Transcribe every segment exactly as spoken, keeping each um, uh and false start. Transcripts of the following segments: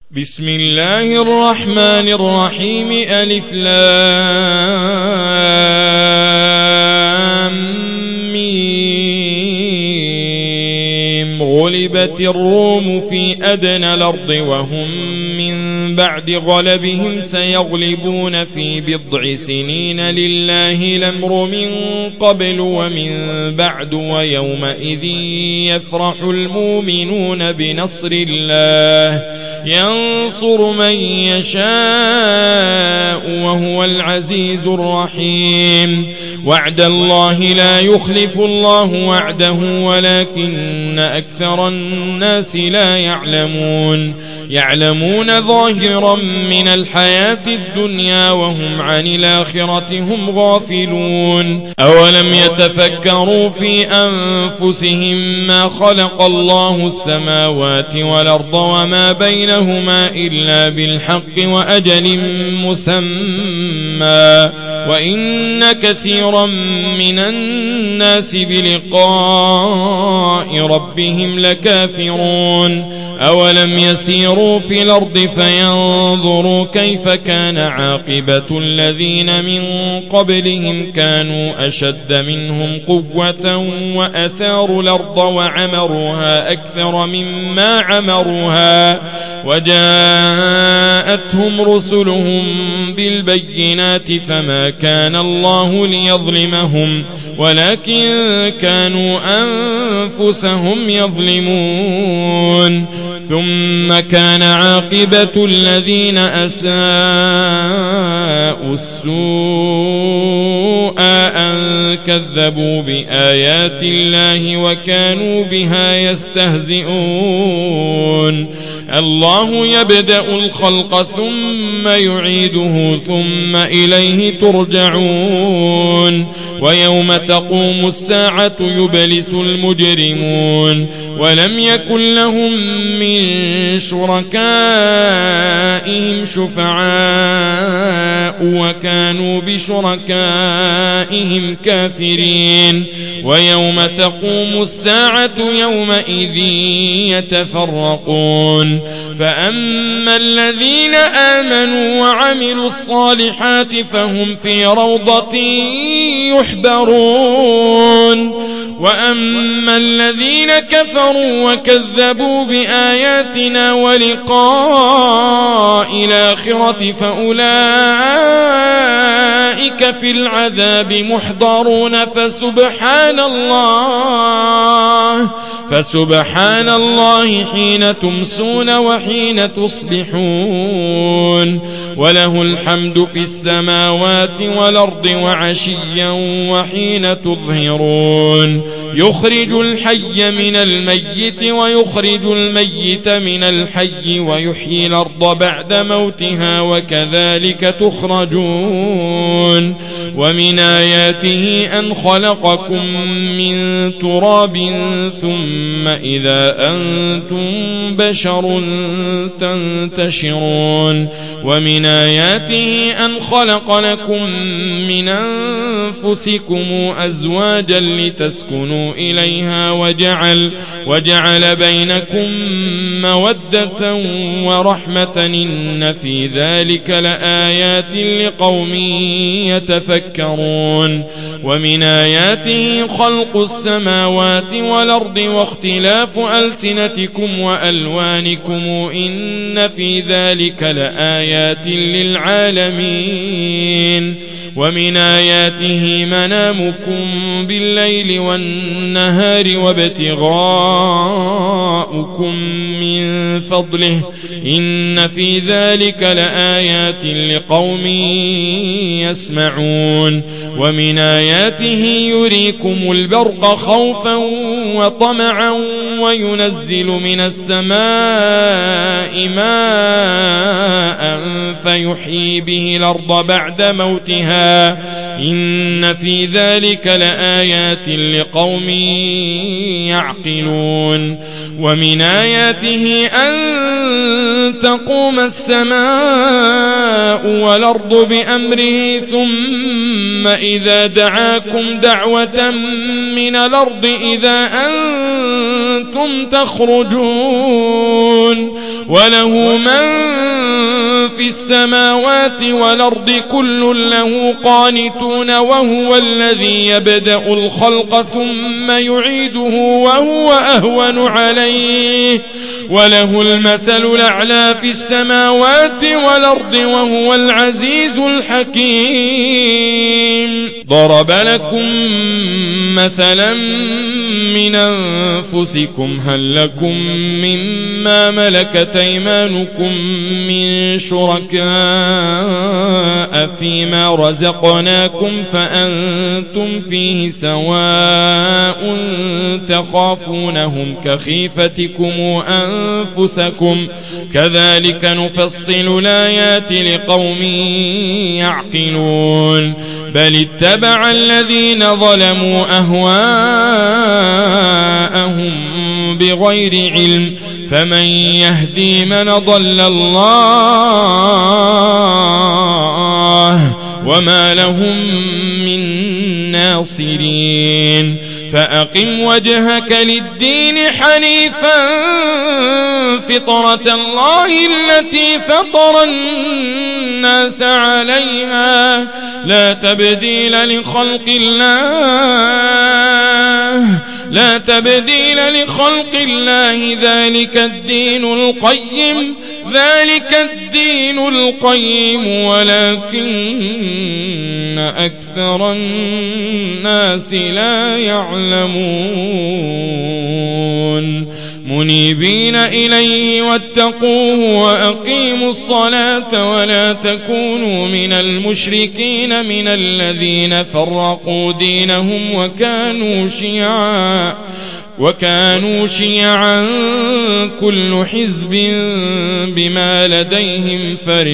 بسم الله الرحمن الرحيم. ألف لام ميم. غلبت الروم في أدنى الأرض وهم من بعد غلبهم سيغلبون في بضع سنين لله الأمر من قبل ومن بعد ويومئذ يفرح المؤمنون بنصر الله ينصر من يشاء وهو العزيز الرحيم. وعد الله لا يخلف الله وعده ولكن أكثر الناس لا يعلمون. يعلمون ظاهرا من الحياة الدنيا وهم عن الآخرة هم غافلون. أولم يتفكروا في أنفسهم ما خلق الله السماوات والأرض وما بينهما إلا بالحق وأجل مسمى وإن كثيرا من الناس بلقاء ربهم لكافرون. أولم يسيروا في الأرض فينظروا كيف كان عاقبة الذين من قبلهم كانوا أشد منهم قوة وأثاروا الأرض وعمروها أكثر مما عمروها وجاءتهم رسلهم بالبينات فما كان الله ليظلمهم ولكن كانوا أنفسهم يظلمون. ثم كان عاقبة الذين أساءوا السوء أن كذبوا بآيات الله وكانوا بها يستهزئون. الله يبدأ الخلق ثم يعيده ثم إليه ترجعون. ويوم تقوم الساعة يبلس المجرمون ولم يكن لهم من شركائهم شفعاء وكانوا بشركائهم كافرين. ويوم تقوم الساعة يومئذ يتفرقون. فأما الذين آمنوا وعملوا الصالحات فهم في روضة يحبرون. وأما الذين كفروا وكذبوا بآياتنا ولقاء الآخرة فأولئك في العذاب محضرون. فسبحان الله فسبحان الله حين تمسون وحين تصبحون. وله الحمد في السماوات والأرض وعشيا وحين تظهرون. يخرج الحي من الميت ويخرج الميت من الحي ويحيي الأرض بعد موتها وكذلك تخرجون. ومن آياته أن خلقكم من تراب ثم إذا أنتم بشر تنتشرون. ومن آياته أن خلق لكم من أنفسكم أزواجا لتسكنوا إليها وجعل, وجعل بينكم مودة ورحمة إن في ذلك لآيات لقوم يتفكرون. ومن آياته خلق السماوات والأرض واختلاف ألسنتكم وألوانكم إن في ذلك لآيات للعالمين. ومن آياته منامكم بالليل والنهار وابتغاؤكم من فضله إن في ذلك لآيات لقوم يسمعون. ومن آياته يريكم البرق خوفا وطمعا وينزل من السماء ماء في يحيي به الأرض بعد موتها إن في ذلك لآيات لقوم يعقلون ومن آياته أن تقوم السماء والأرض بأمره ثم إذا دعاكم دعوة من الأرض إذا أنتم تخرجون وله من في السماوات والأرض كل له قانتون وهو الذي يبدأ الخلق ثم يعيده وهو أهون عليه وله المثل الأعلى في السماوات والأرض وهو العزيز الحكيم ضرب لكم مثلا من أنفسكم هل لكم مما ملكت أيمانكم من شركاء فيما رزقناكم فأنتم فيه سواء تخافونهم كخيفتكم أنفسكم كذلك نفصل الآيات لقوم يعقلون بل اتبع الذين ظلموا أهواءهم بغير علم فمن يهدي من ضل الله وما لهم من ناصرين فأقم وجهك للدين حنيفا فطرة الله التي فطر الناس عليها لا تبديل لخلق الله لا تبديل لخلق الله ذلك الدين القيم ذلك الدين القيم ولكن أكثر الناس لا يعلمون منيبين إليه واتقوه وأقيموا الصلاة ولا تكونوا من المشركين من الذين فرقوا دينهم وكانوا شيعا وكانوا شيعا كل حزب بما لديهم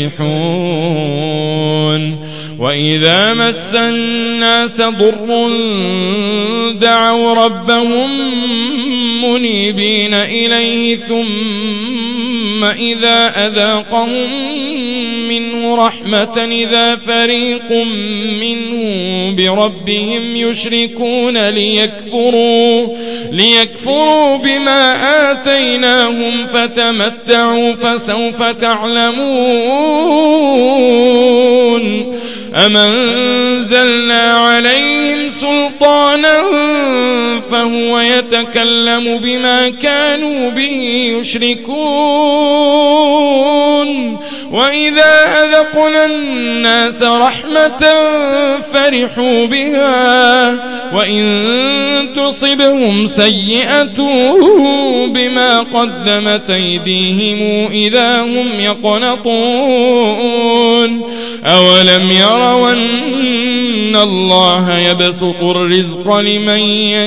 فرحون وإذا مس الناس ضر دعوا ربهم منيبين إليه ثم إذا أذاقهم منه رحمة إذا فريق منهم بربهم يشركون ليكفروا ليكفروا بما آتيناهم فتمتعوا فسوف تعلمون أم أنزلنا عليهم سلطانا فهو يتكلم بما كانوا به يشركون وإذا أذقنا الناس رحمة فرحوا بها وإن تصبهم سيئة بما قدمت أيديهم إذا هم يقنطون أولم يروا أن الله يبسط الرزق لمن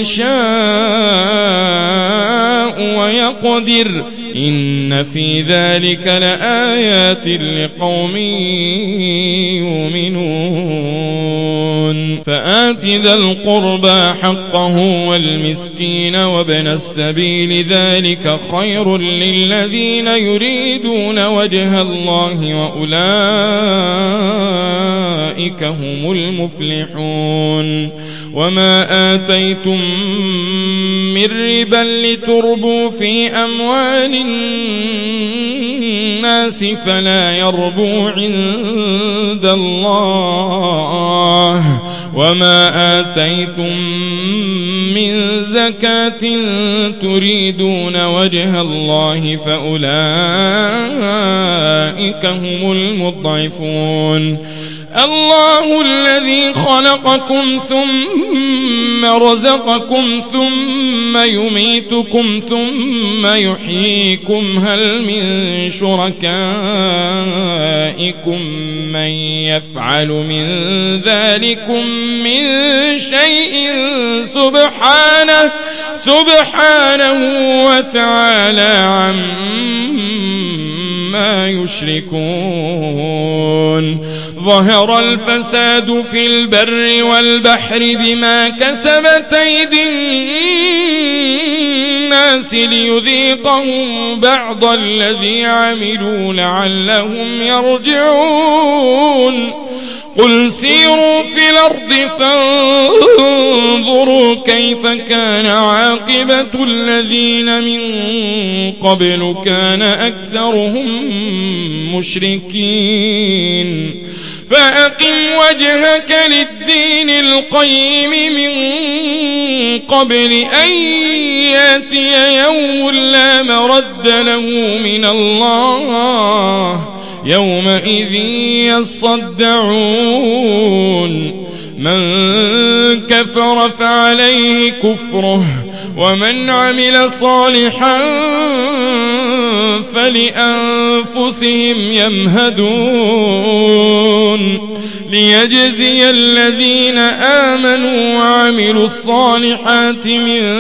يشاء ويقدر إن في ذلك لآيات لقوم يؤمنون فآت ذا القربى حقه والمسكين وابن السبيل ذلك خير للذين يريدون وجه الله وأولئك هم المفلحون وما آتيتم من ربا لتربوا في أموال الناس فلا يربو عند الله وما آتيتم من زكاة تريدون وجه الله فأولئك هم المضعفون الله الذي خلقكم ثم رزقكم ثم يميتكم ثم يحييكم هل من شركائكم من يفعل من ذلكم من شيء سبحانه سبحانه وتعالى عما ما يشركون ظهر الفساد في البر والبحر بما كسبت أيدي الناس ليذيقهم بعض الذي عملوا لعلهم يرجعون قل سيروا في الأرض فانظروا كيف كان عاقبة الذين من قبل كان أكثرهم مشركين فأقم وجهك للدين القيم من قبل أن يأتي يوم لا مرد له من الله يومئذ يصدعون من كفر فعليه كفره ومن عمل صالحا فلأنفسهم يمهدون ليجزي الذين آمنوا وعملوا الصالحات من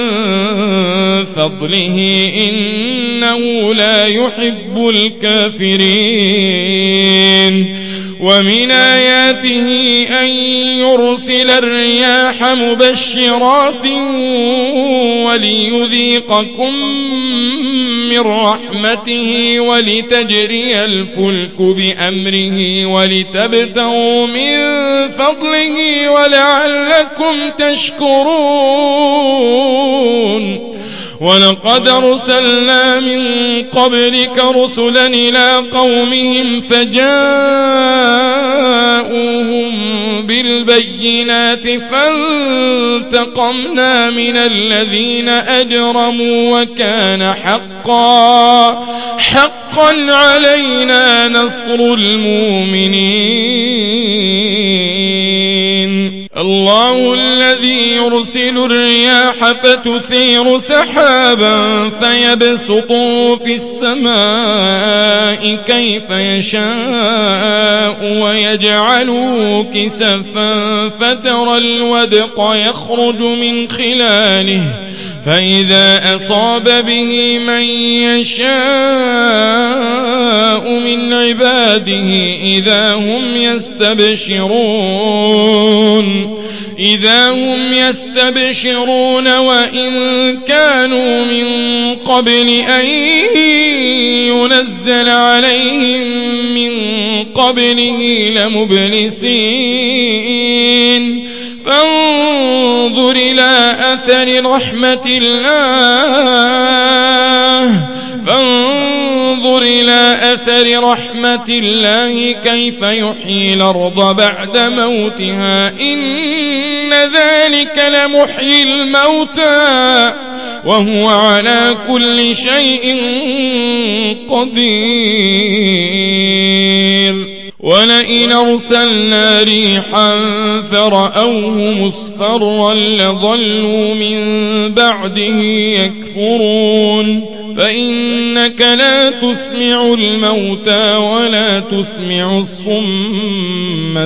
فضله إنه لا يحب الكافرين ومن آياته أن يرسل الرياح مبشرات وليذيقكم من رحمته ولتجري الفلك بأمره ولتبتغوا من فضله ولعلكم تشكرون ولقد أرسلنا من قبلك رسلا إلى قومهم فجاءوهم بالبينات فانتقمنا من الذين أجرموا وكان حقا حقا علينا نصر المؤمنين الله الذي يرسل الرياح فتثير سحابا فيبسطه في السماء كيف يشاء ويجعله كسفا فترى الودق يخرج من خلاله فإذا أصاب به من يشاء من عباده إذا هم يستبشرون إذا هم يستبشرون وإن كانوا من قبل أن ينزل عليهم من قبله لمبلسين فانظر إلى أثر رحمة الله فانظر إلى أثر رحمة الله كيف يحيي الأرض بعد موتها إن ذلك لمحيي الموتى وهو على كل شيء قدير ولئن أرسلنا ريحا فرأوه مصفرا لظلوا من بعده يكفرون فإنك لا تسمع الموتى ولا تسمع الصم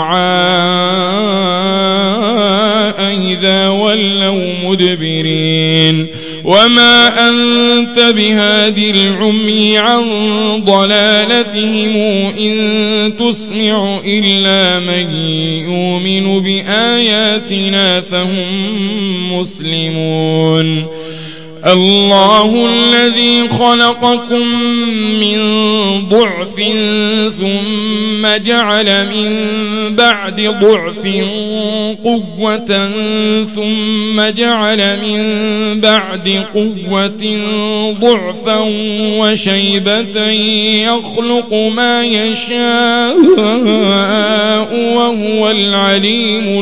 الدعاء إذا ولوا مدبرين وما أنت بهادي العمي عن ضلالتهم إن تسمع إلا من يؤمن بآياتنا فهم مسلمون الله الذي خلقكم من ضعف ثم جعل من بعد ضعف قوة ثم جعل من بعد قوة ضعفا وشيبة يخلق ما يشاء وهو العليم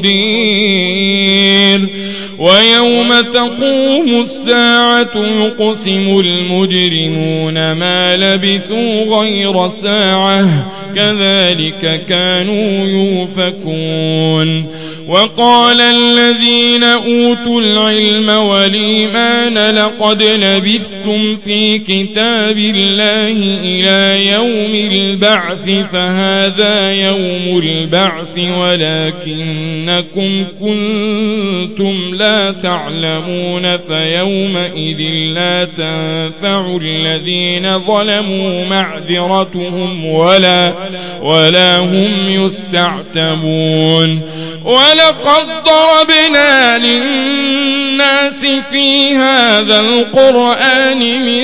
القدير ويوم تقوم الساعة يقسم المجرمون ما لبثوا غير ساعة كذلك كانوا يؤفكون وقال الذين أوتوا العلم والإيمان لقد لبثتم في كتاب الله إلى يوم البعث فهذا يوم البعث ولكنكم كنتم لا تعلمون فيومئذ لا تنفع الذين ظلموا معذرتهم ولا, ولا هم يستعتبون ولقد ضربنا للناس في هذا القرآن من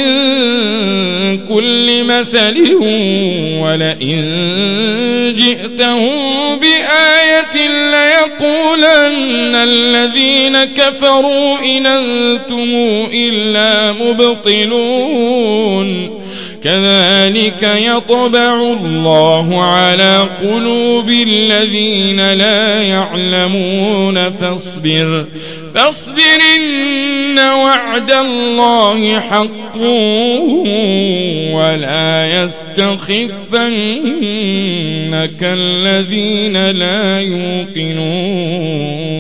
كل مثل ولئن جئتهم بآية ليقولن الذين كفروا إن أنتم إلا مبطلون كذلك يطبع الله على قلوب الذين لا يعلمون فاصبر فاصبر إن وعد الله حق ولا يستخفنك الذين لا يوقنون.